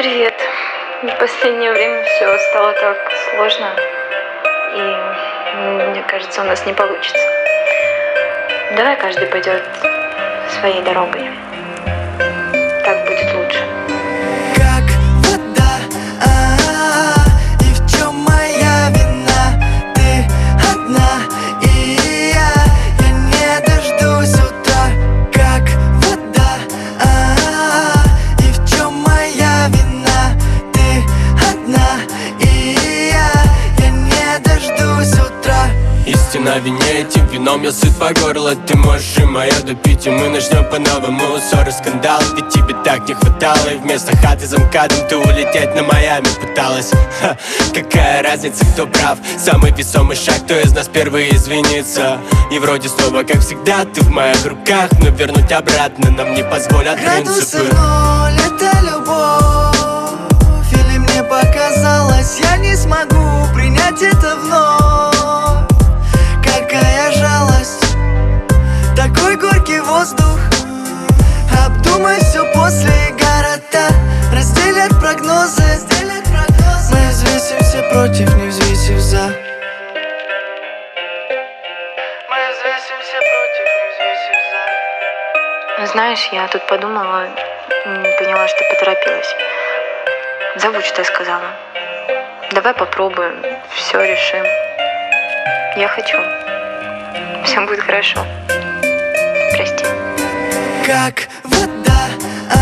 Привет. В последнее время все стало так сложно, и мне кажется, у нас не получится. Давай каждый пойдет своей дорогой. Так будет лучше. Как вода, и в чем моя вина? Ты одна, и я не дождусь утра. Как вода, и в чем моя вина? Ты одна, и я не дождусь утра. Истина в вине, этим вином я сыт по горло. Ты можешь и моё допить, и мы начнем по-новому. Ссоры, скандал, ведь тебе так не хватало. И вместо хаты за МКАДом ты улететь на Майами пыталась. Ха, какая разница, кто прав? Самый весомый шаг, кто из нас первый извинится. И вроде снова, как всегда, ты в моих руках, но вернуть обратно нам не позволят Градусы принципы. ноль, это любовь. Или мне показалось, я не смогу принять это вновь. Какая жалость, такой горький воздух. Обдумай все после города. Разделят прогнозы. Мы взвесим все против, не взвесив за. Мы взвесим все против, не взвесив за. Знаешь, я тут подумала, поняла, что поторопилась. Забудь, что я сказала. Давай попробуем, все решим. Я хочу. Все будет хорошо. Прости. Как вода,